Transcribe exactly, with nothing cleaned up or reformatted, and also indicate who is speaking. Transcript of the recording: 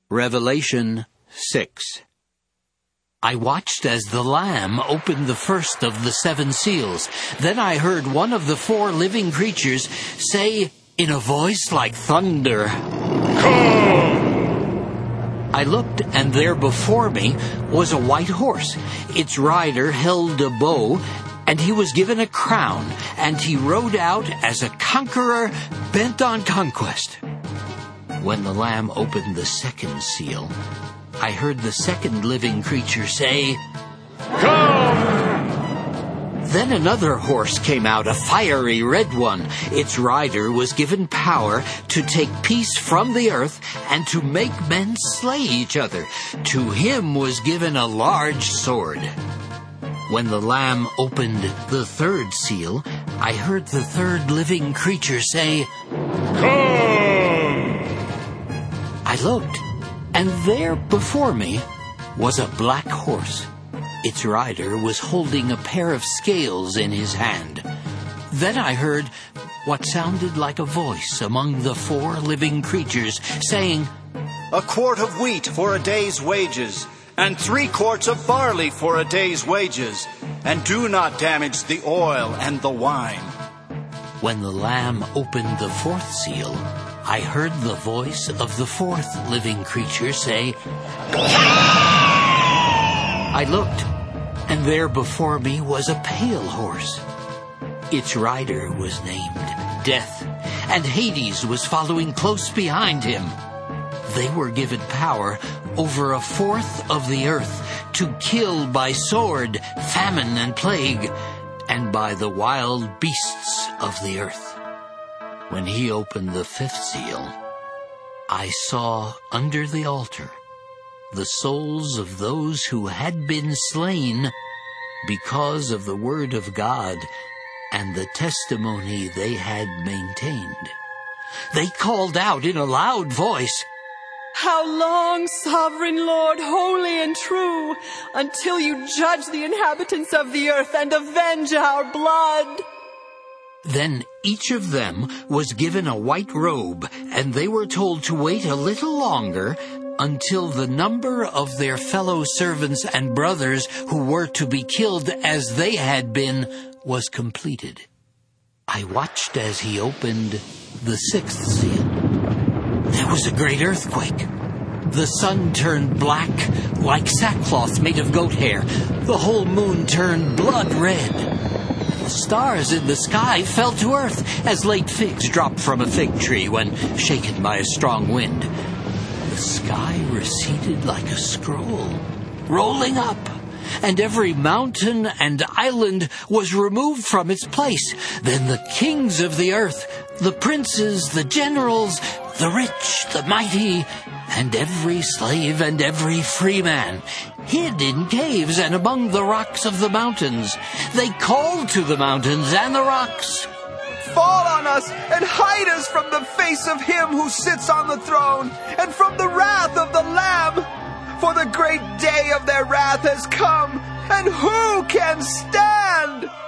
Speaker 1: Revelation six. I watched as the Lamb opened the first of the seven seals. Then I heard one of the four living creatures say in a voice like thunder, "Come!" I looked, and there before me was a white horse. Its rider held a bow, and he was given a crown, and he rode out as a conqueror bent on conquest. When the Lamb opened the second seal, I heard the second living creature say, "Come!" Then another horse came out, a fiery red one. Its rider was given power to take peace from the earth and to make men slay each other. To him was given a large sword. When the Lamb opened the third seal, I heard the third living creature say, "Come!" I looked, and there before me was a black horse. Its rider was holding a pair of scales in his hand. Then I heard what sounded like a voice among the four living creatures saying,
Speaker 2: "A quart of wheat for a day's wages, and three quarts of barley for a day's wages, and do not damage the oil and the wine."
Speaker 1: When the Lamb opened the fourth seal, I heard the voice of the fourth living creature say, I looked, and there before me was a pale horse. Its rider was named Death, and Hades was following close behind him. They were given power over a fourth of the earth to kill by sword, famine, and plague, and by the wild beasts of the earth. When he opened the fifth seal, I saw under the altar the souls of those who had been slain because of the word of God and the testimony they had maintained. They called out in a loud voice,
Speaker 3: "How long, sovereign Lord, holy and true, until you judge the inhabitants of the earth and avenge our blood?"
Speaker 1: Then each of them was given a white robe, and they were told to wait a little longer until the number of their fellow servants and brothers who were to be killed as they had been was completed. I watched as he opened the sixth seal. There was a great earthquake. The sun turned black like sackcloth made of goat hair. The whole moon turned blood red. The stars in the sky fell to earth as late figs drop from a fig tree when shaken by a strong wind. The sky receded like a scroll, rolling up, and every mountain and island was removed from its place. Then the kings of the earth, the princes, the generals, the rich, the mighty, and every slave and every free man hid in caves and among the rocks of the mountains. They called to the mountains and the rocks,
Speaker 4: "Fall on us and hide us from the face of him who sits on the throne and from the wrath of the Lamb. For the great day of their wrath has come, and who can stand?"